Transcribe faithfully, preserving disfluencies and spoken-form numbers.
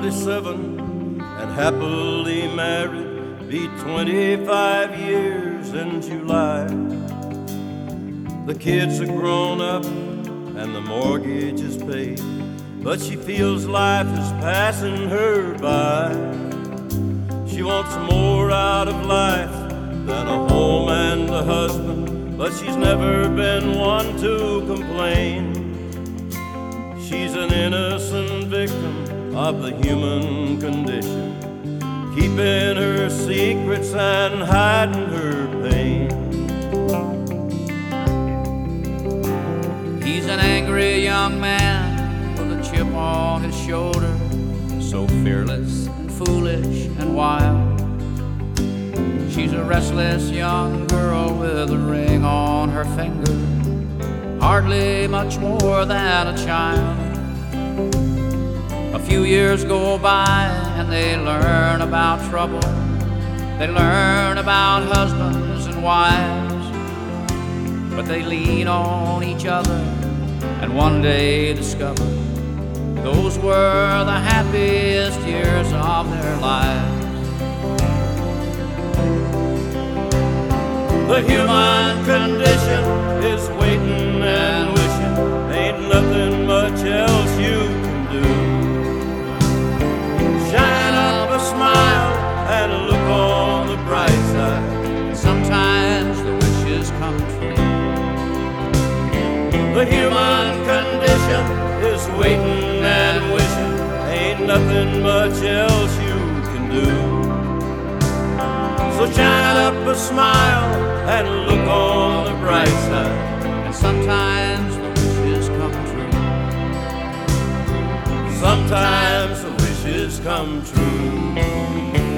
forty-seven and happily married, be twenty-five years in July. The kids are grown up and the mortgage is paid, but she feels life is passing her by. She wants more out of life than a home and a husband, but she's never been one to complain. She's an innocent victim of the human condition, keeping her secrets and hiding her pain. He's an angry young man with a chip on his shoulder, so fearless and foolish and wild. She's a restless young girl with a ring on her finger, hardly much more than a child. A few years go by and they learn about trouble. They learn about husbands and wives, but they lean on each other and one day discover those were the happiest years of their lives. The human condition is waiting and wishing, ain't nothing much else you can do. Shine up a smile and look on the bright side, sometimes the wishes come true. The human condition is waiting and wishing, ain't nothing much else you can do. So shine up a smile and look on the bright side, and sometimes the wishes come true. Sometimes the wishes come true.